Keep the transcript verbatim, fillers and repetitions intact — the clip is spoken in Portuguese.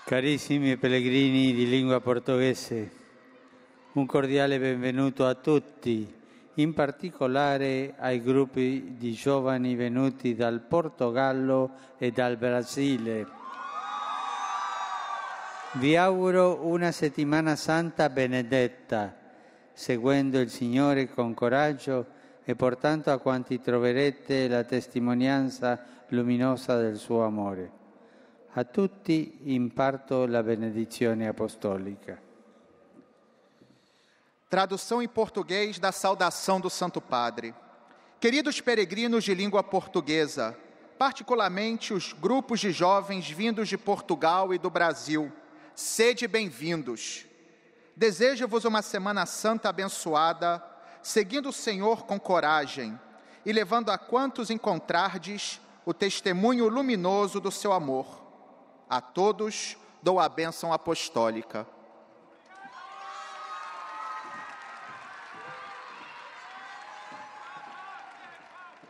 Carissimi pellegrini di lingua portoghese, un cordiale benvenuto a tutti, in particolare ai gruppi di giovani venuti dal Portogallo e dal Brasile. Vi auguro una settimana santa benedetta, seguendo il Signore con coraggio e portando a quanti troverete la testimonianza luminosa del suo amore. A tutti imparto la benedizione apostolica. Tradução em português da saudação do Santo Padre. Queridos peregrinos de língua portuguesa, particularmente os grupos de jovens vindos de Portugal e do Brasil, sede bem-vindos. Desejo-vos uma Semana Santa abençoada, seguindo o Senhor com coragem e levando a quantos encontrardes o testemunho luminoso do seu amor. A todos dou a bênção apostólica.